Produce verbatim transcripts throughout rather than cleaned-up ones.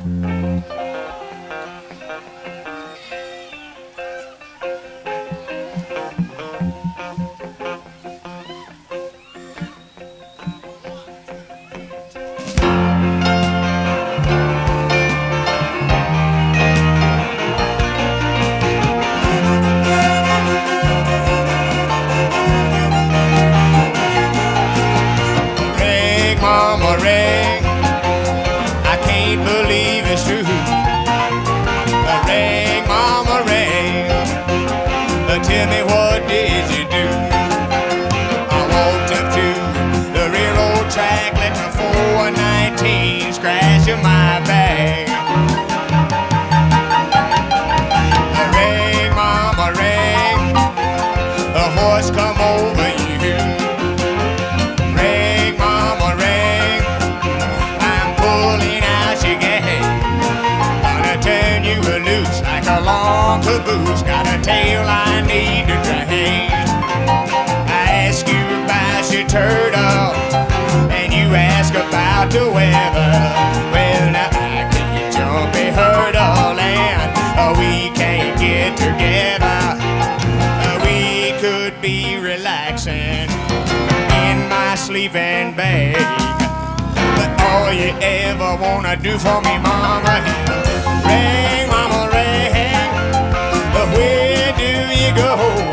Mama, ring. I can't believe it's true. Ring, mama, ring. Tell me, what did you do? I walked up to the railroad track, let the four nineteen scratch in my back. Ring, mama, ring. A horse come over you. A long caboose, got a tail I need to drain. I ask you about your turtle, and you ask about the weather. Well, now I can't jump a hurdle, and uh, we can't get together. Uh, we could be relaxing in my sleeping bag, but all you ever wanna do for me, mama, ring, mama, ring. Where do you go?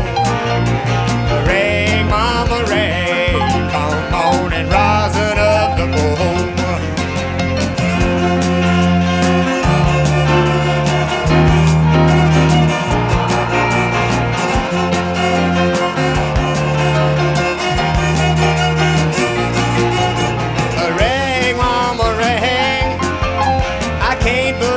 Ring, mama, ring. Come on and rosin up the bowl. Ring, mama, ring. I can't believe